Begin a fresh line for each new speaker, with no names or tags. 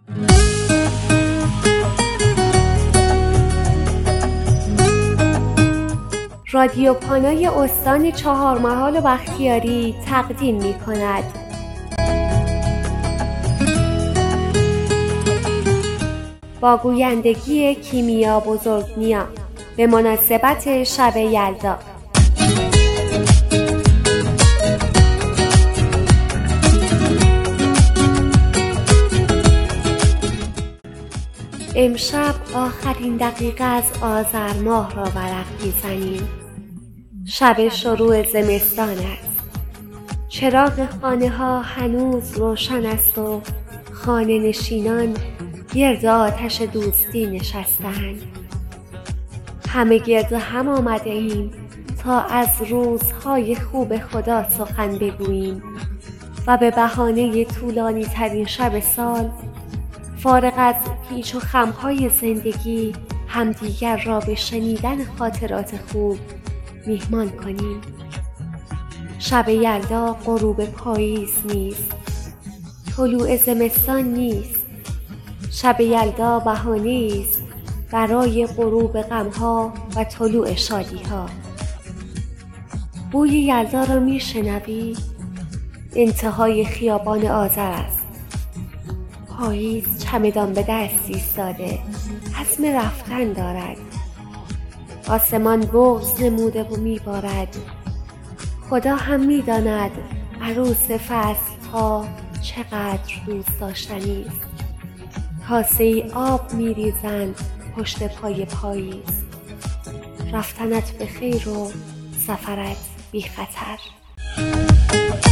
رادیو پانای استان چهارمحال و بختیاری تقدیم می‌کند. با گویندگی کیمیا بزرگنیا به مناسبت شب یلدا. امشب آخرین دقیقه از آذر ماه را ورق می‌زنیم. شب شروع زمستان است. چراغ خانه ها هنوز روشن است و خانه نشینان گرد آتش دوستی نشستند. همه گرد هم آمده ایم تا از روزهای خوب خدا سخن بگوییم و به بهانه طولانی ترین شب سال فارغ از پیچ و خمهای زندگی همدیگر را به شنیدن خاطرات خوب میهمان کنیم. شب یلدا غروب پاییز نیست، طلوع زمستان نیست. شب یلدا بهانه‌ای است برای غروب غم‌ها و طلوع شادی‌ها. بوی یلدا را میشنوی؟ انتهای خیابان آذر است. پاییز چمدان به دست ایستاده، عزم رفتن دارد. آسمان بغض نموده و میبارد. خدا هم میداند عروس فصلها چقدر دوست داشتنی است. کاسه آب میریزند پشت پای پاییز. رفتنت به خیر و سفرت بی خطر.